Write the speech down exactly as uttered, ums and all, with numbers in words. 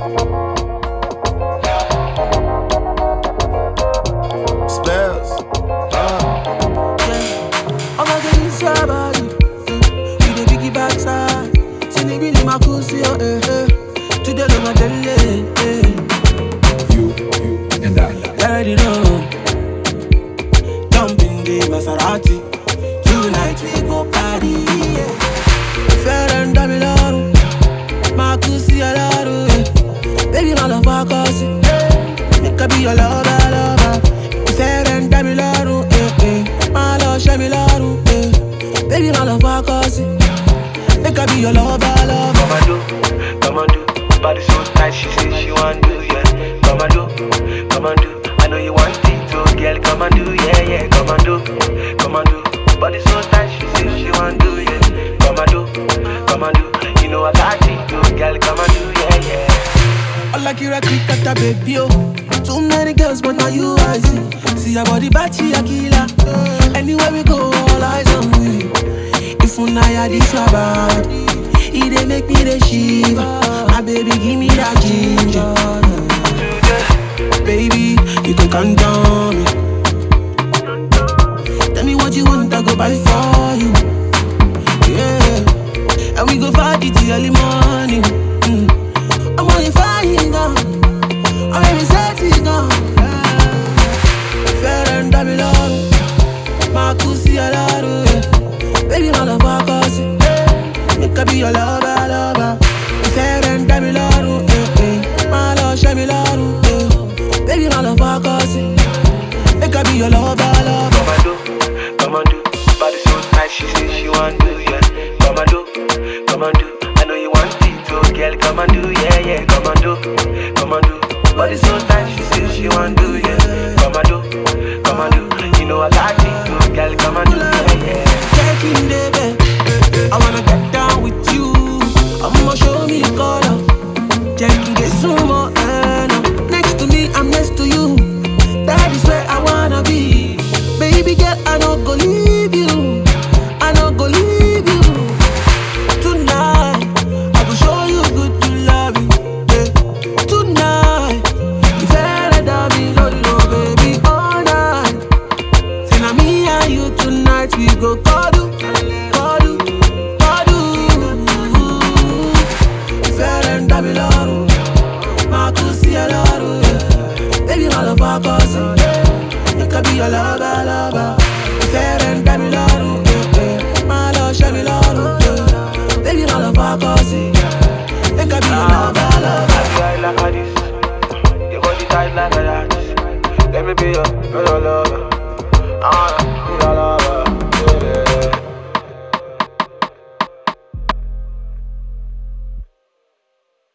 Spells. Uh. Yeah. I'm gonna get inside body. With the biggie backside. See me really my cool see your eh eh. Today no my delay. Eh. You, you, and I. You already know. Jump in the Maserati. Tonight we go party. Yeah. Fair and damn laro. My cool see your laro. Baby my love my cousin. Make her be your lover, lover. Fair and damn laro. Eh eh. My love share me laro. Eh. Baby my love my cousin. Make her be your lover, lover. Come and do, come and do. Body so tight, she say she want do, yeah. Come and do, come and do. I know you want it, so girl, come and do, yeah, yeah. Come and do, come and do. Body so tight, she say she want do, yeah. Come and do, come and do. You know I got it, so girl, come and do, yeah, yeah. I like you a cricket, baby, oh. Too many girls, but now you I see. See your body, but she a killer. Anywhere we go, all eyes on we. If you know this your body, it dey make me the shiver. My baby, give me that ginger. Baby, you can count on me. Tell me what you want, I go buy for you. Yeah, and we go party till early morning. Mm. I'm on your fire now. I'm ready set it now. Fair and damn laro. My pussy a laro. Baby, my love my cousin. Make her be your lover, lover. Fair and damn laro. My love share me laro. Baby, my love my cousin. Make her be your lover, lover. Come and do, come and do. Body so tight, she say she want do, yeah. Come and do, come and do. I know you want it, so girl, come and do, yeah, yeah. Come and do, come and do. Body so tight, she say she want do, yeah. Come and do, come and do. You know I got it, so girl, come and do, yeah, yeah. Taking the bed, I wanna get down with you. I'ma show me the color. Taking get some more and next to me, I'm next to you. That is where I wanna be. Baby girl, I don't go leave you. I don't go leave you. Tonight, I will show you good to love you. Yeah. Tonight, you better than me, no, no, baby, all night. Say now me and you tonight, we go cuddle, cuddle, cuddle. You better than me, laro. My pussy a laro, yeah. Baby, my love my cousin. You can be your lover, lover. You better than me, laro, yeah, yeah. My love share me laro, yeah. Baby, my love my cousin. You can be your lover, lover. I feel like this. Your body tight like that. Let me be your, your lover. I wanna